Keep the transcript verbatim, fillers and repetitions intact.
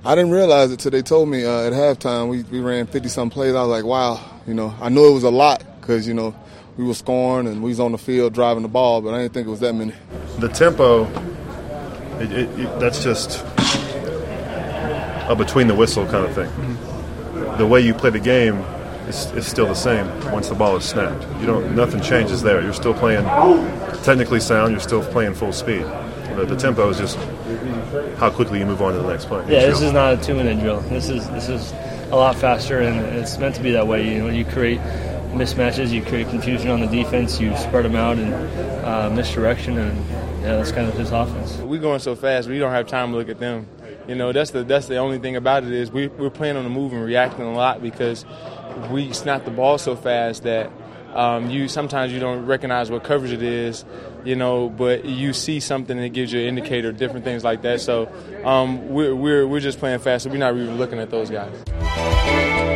I didn't realize it till they told me uh, at halftime. We, we ran fifty-some plays. I was like, wow. You know, I knew it was a lot because, you know, we were scoring and we was on the field driving the ball, but I didn't think it was that many. The tempo, it, it, it, that's just a between the whistle kind of thing. Mm-hmm. The way you play the game is, is still the same once the ball is snapped. You don't, nothing changes there. You're still playing technically sound. You're still playing full speed. The, the tempo is just how quickly you move on to the next play. Yeah, this is not a two-minute drill. This is this is a lot faster, and it's meant to be that way. You know, you create mismatches, you create confusion on the defense, you spread them out and uh, misdirection, and yeah, that's kind of his offense. We're going so fast, we don't have time to look at them. You know, that's the that's the only thing about it is we, we're playing on the move and reacting a lot because we snap the ball so fast that um, you sometimes you don't recognize what coverage it is, you know, but you see something that gives you an indicator, different things like that. So um, we're, we're, we're just playing fast, so we're not really looking at those guys.